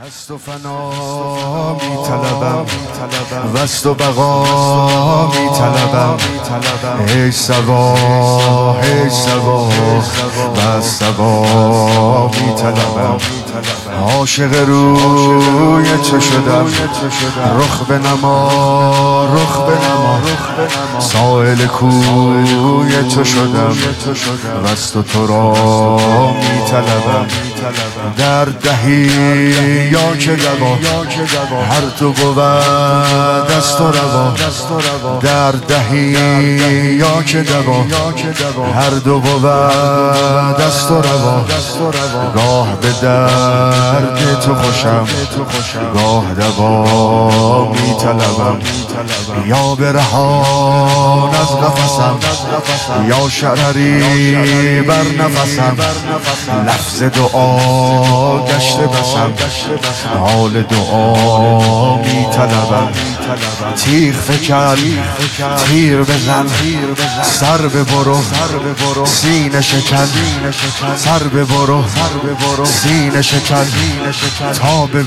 هست و فنا می طلبم، وست و بقا می طلبم. هی سوا هی سوا و سوا می طلبم. عاشق روی تو شدم، رخ به نما رخ به نما. سائل کوی تو شدم، وست و تو را می طلبم. در دهی یا که دوا، هر تو بود دست و روا. در دهی یا که دوا، هر دو بود دست و روا. گاه به درد تو خوشم، گاه دوا می طلبم. یا برهان از نفسم، یا شرری بر نفسم. لفظ دعا گشته بسم، حال دعا می طلبم. تیغ فکن تیر بزن، سر ببرو سینه شکن. سر ببرو سینه شکن، تا به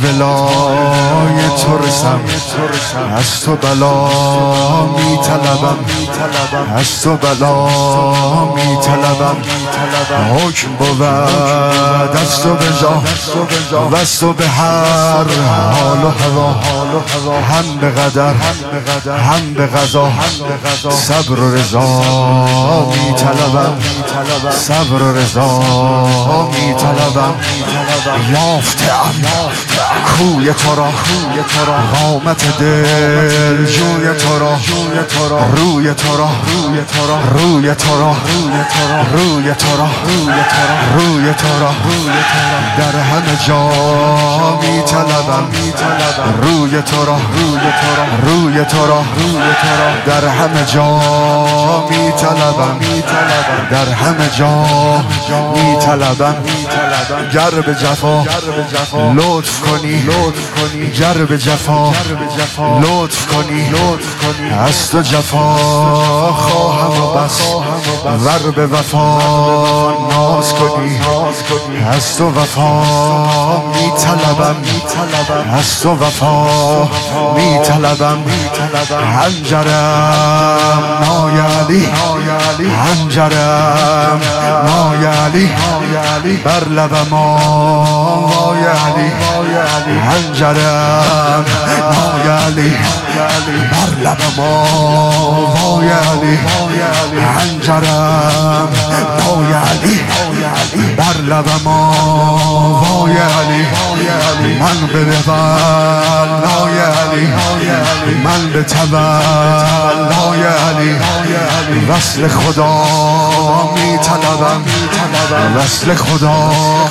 ولای تو رسم. از تو بلا می طلبم، از تو بلا می طلبم. حکم بود از تو به جا، وست تو به هر حال و هوا. هم به قدر هم به قضا، صبر و رضا می طلبم. صبر و رضا می طلبم. یافته‌ام کوی تو را، قامت دل جوی تو را. روی تو را روی تو را روی تو را روی تو را. در همه جا می طلبم، روی تو را روی تو را. در همه جا می طلبم، در همه جا می طلبم. گر به جفا لطف کنی، گر به جفا لطف کنی. از تو جفا خواهم و بس، ور به وفا ناز کنی. از تو وفا می طلبم، از تو وفا می طلبم. هنجرم نایلی، هنجرم نایلی. بر لبم آوای علی، هنجرم نایلی. بر لبم آوای علی، هنجرم نایلی. بر لبم آوای علی. من به ولای علی، من به تولای علی. وصل خدا می طلبم، وصل خدا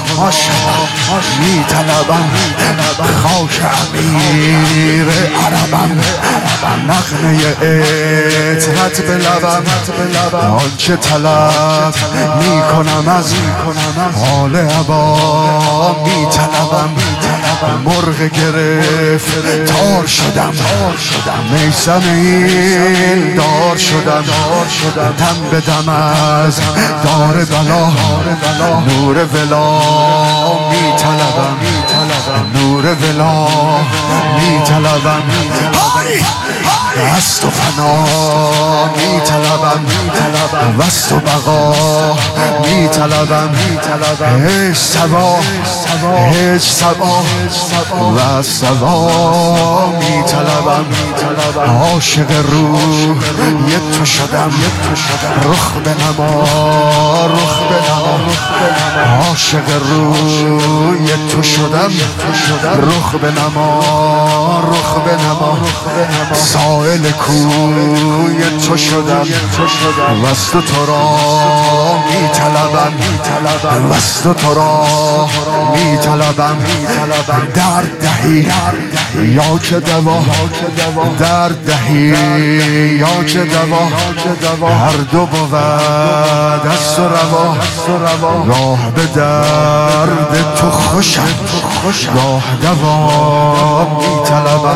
می طلبم. خاک امیر عربم، نغمه عطرت به لبم. آنچه طلب می کنم از حال هوا می طلبم. مرغ گرفت تار شدم، میسم این دار شدم. دم به دم از دار بلا، نور ولا می طلبم. نور ولا می طلبم. هست و فنا می طلبم، وست و بقا می طلبم. هیچ سوا هیچ سوا و سوا می طلبم. عاشق روی تو شدم، رخ به نما رخ به نما. عاشق روی تو شدم، رخ به نما رخ به نما. سائل کوی تو شدم، وست تو را می طلبم. وست تو را می طلبم. در دهی یا که دوا، در دهی یا که دوا. هر دو بود دست و روا. راه به درد تو خوشم، راه دوا می طلبم.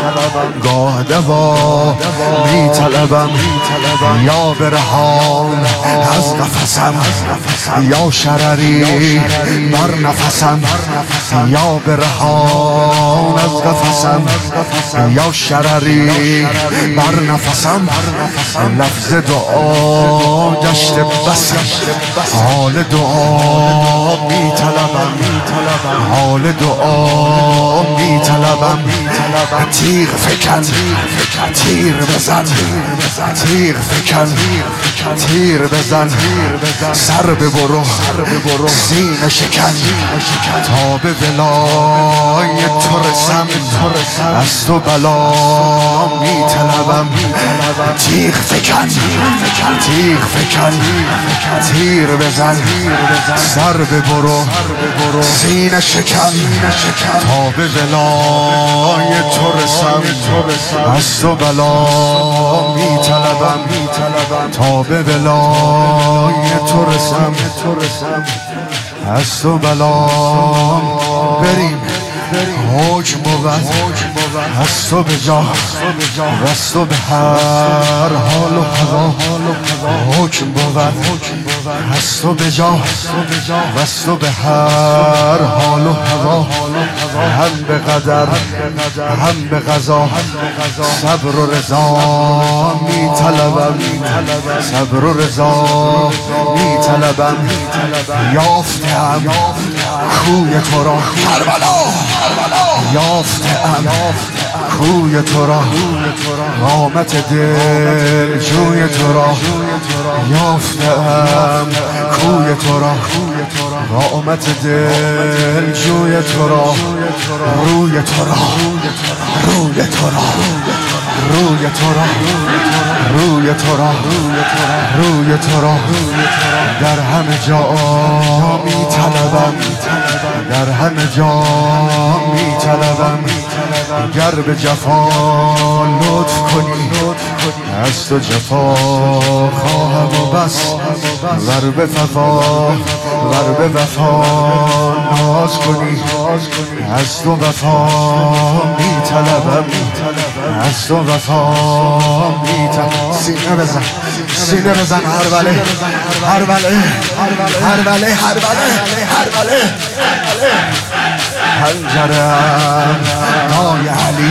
گاه دوا می طلبم یا برهان از قفسم یا شرری بر نفسم یا برهان از قفسم یا شرری بر نفسم لفظ دعا گشت بسم حال دعا می طلبم حال دعا می طلبم تیغ فکن تیر بزن تیغ فکن تیر بزن سر ببرو سینه شکن تا به ولای تو رسم از تو بلا می طلبم تیغ فکن تیغ فکن تیر بزن سر ببرو سینه شکن تا به ولای تو رسم از تو بلا می طلبم تا به ولای تو رسم از تو بلا بریم حکم بود از تو به جا و از تو به هر حال و هوا حکم بود از تو به جا و از تو به هر حال و هوا هم به قدر هم به قضا صبر و رضا می طلبم صبر و رضا می طلبم یافتم کوی تو را کربلا یافتم کوی تو را قامت دل جوی تو را یافتم کوی تو را قامت دل جوی تو را روی تو را روی تو را روی تو را روی تو را روی تو را در همه جا می طلبم در همه جا می طلبم گر به جفا لطف کنی از تو جفا خواهم و بس ور به وفا ناز کنی از تو وفا می طلبم از تو وفا می طلبم سینه بزن سینه بزن هربله هربله هربله هربله هنجرم نای علی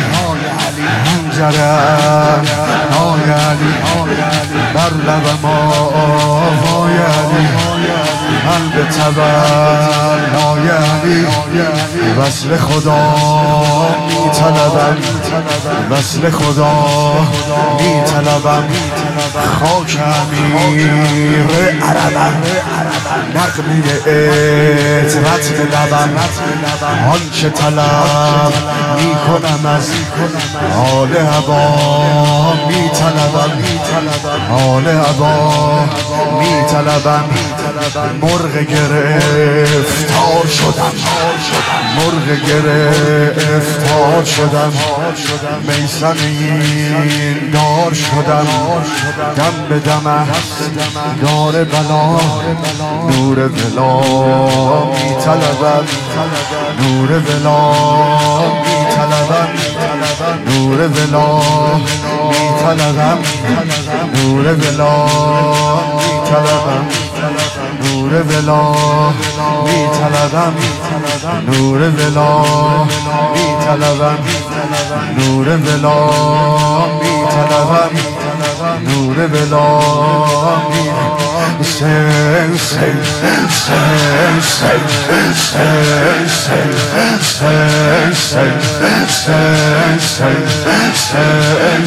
هنجرم نای علی بر لبم آوای علی قلب تبر نای علی وصل خدا می طلبم وصل خدا می طلبم خاک امیر عربم نغمه عطرت به لبم آنچه طلب می کنم از حال هوا می طلبم حال هوا می طلبم مرغ گرفتار شدم مرغ گرفتار شدم میسم این دار شدم دم به دم دار بلا نور ولا می طلبم نور ولا می طلبم نور ولا می طلبم نور ولا می طلبم نور ولا می طلبم نور ولا می طلبم نور ولا می طلبم نور ولا می Sen sen sen sen sen sen sen sen sen sen sen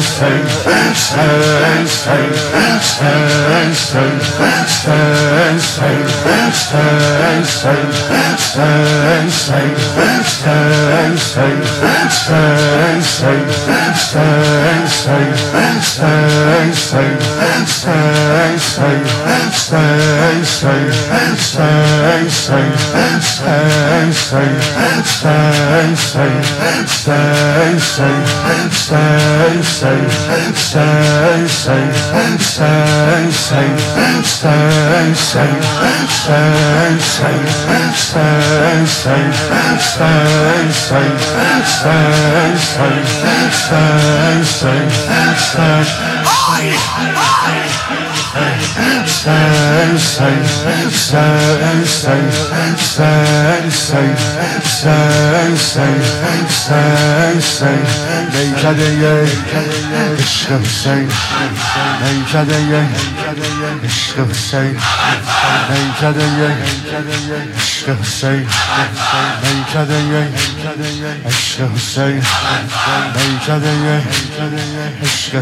میکده عشق حسین میکده عشق حسین میکده عشق حسین میکده عشق حسین میکده عشق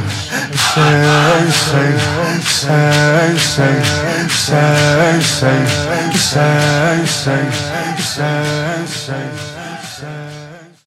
حسین